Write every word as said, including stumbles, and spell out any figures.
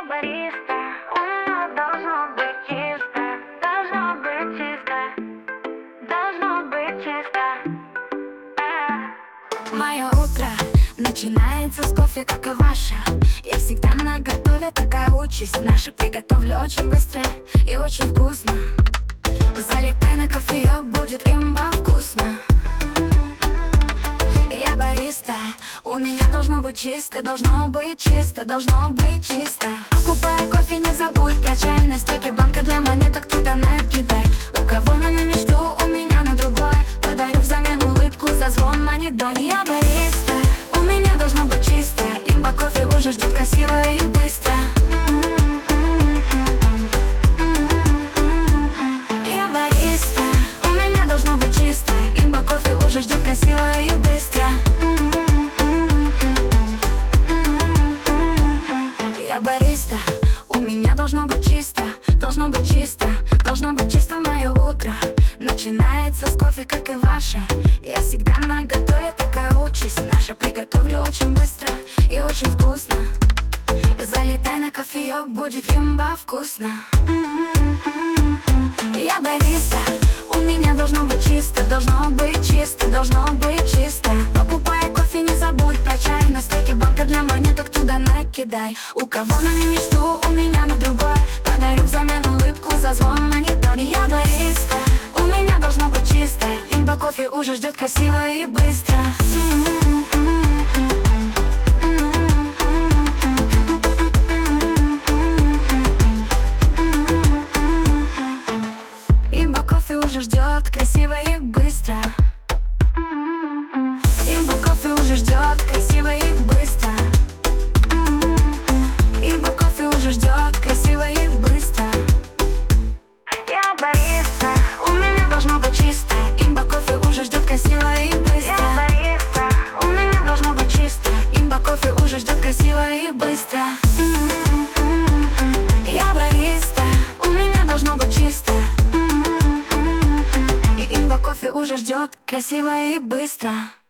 бариста, у меня должно быть чисто, должно быть чисто, должно быть чисто. Мое утро начинается с кофе, как и ваше. Я всегда наготове, такая участь наша. Приготовлю очень быстро и очень вкусно. Залитай на кофеек, будет имба вкусно. Я бариста, у меня должно быть чисто, должно быть чисто, должно быть чисто. Покупая кофе, не забудь про чайной стойке, банка для монеток туда накидай. У кого на мечту, у меня на другой. Подарю взамен улыбку за звон монет. Я бариста, у меня должно быть чисто. Имба кофе уже ждет красиво и быстро. Я бариста, у меня должно быть чисто. Имба кофе уже ждет красиво и быстро. Я бариста, у меня должно быть чисто, должно быть чисто, должно быть чисто мое утро. Начинается с кофе, как и ваше. Я всегда наготове, такая участь наша. Приготовлю очень быстро и очень вкусно. Залитай на кофеек, будет имба вкусно. Я бариста, у меня должно быть чисто, должно быть чисто, должно быть чисто. Покупая кофе, не забудь про чай. На стойке банка для монеток туда накидай. У кого на мечту, у меня на другой. Подарю взамен улыбку за звон монет. Я бариста, у меня должно быть чисто. Имба кофе уже ждет красиво и быстро. Имба кофе уже ждет красиво и быстро. Имба кофе уже ждет красиво и быстро. Имба кофе уже ждет красиво и быстро. Я бариста, У меня должно быть чисто. Имба кофе уже ждет красиво и быстро. я бариста, У меня должно быть чисто. Имба кофе уже ждет красиво и быстро. Я бариста, у меня должно быть чисто. И имба кофе уже ждет красиво и быстро.